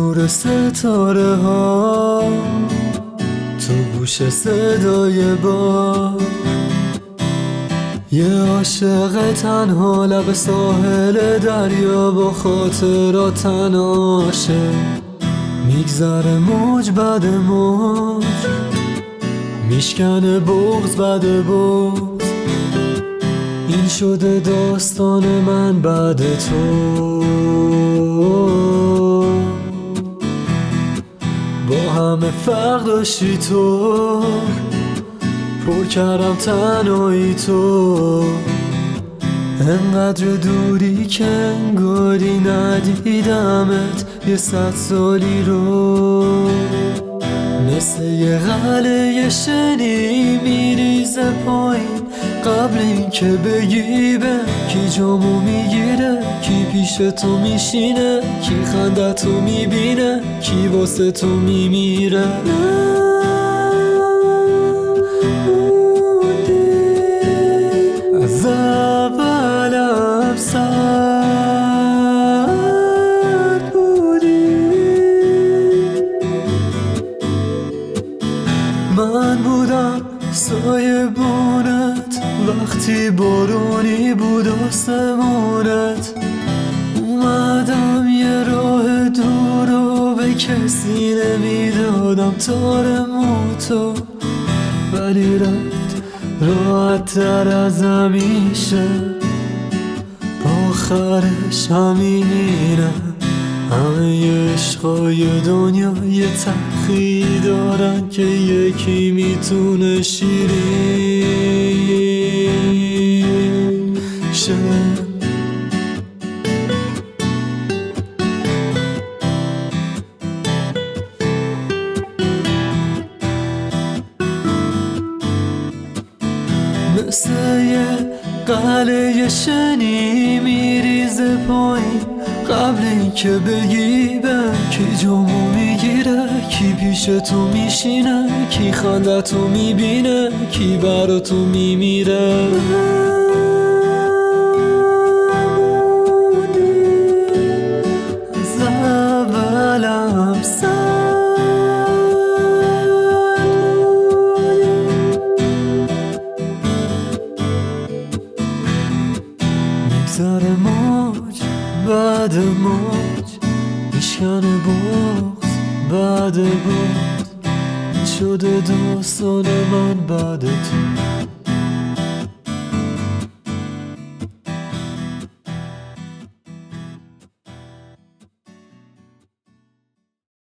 نور ستاره ها تو گوش صدای باد، یه عاشق تنها لب ساحل دریا با خاطرات تناشه، میگذره موج بعد موج، میشکنه بغض بعد بغض. این شده داستان من بعد تو، با همه فرق داشتی تو، پر کردم تنهایی تو، انقدر دوری که انگاری ندیدمت یه 100 سالی رو. مثل یه قلعه شنی میریزه پایین قبل این که بگی به کی جامو میگیره، کی پیش تو میشینه، کی خنده تو میبینه، کی واسه تو میمیره. از اولم سرد بودی، من بودم سایبونت وقتی بارونی بود آسمونت. اومدم یه راه دور و به کسی نمیدادم تار موتو، ولی رفت راحت تر از همیشه، آخرش همینه. همه عشقای دنیا یه تلخی دارن که یکی میتونه شیرین شه. مثل یه قلعه شنی میریزه پایین قبل این که بگی به کی جامو میگیره، کی پیش تو میشینه، کی خنده تو میبینه، کی برا تو میمیره. از اولم میگذره موج بعد موج، میشکنه بغض بعد بغض. این شده داستان من بعد تو.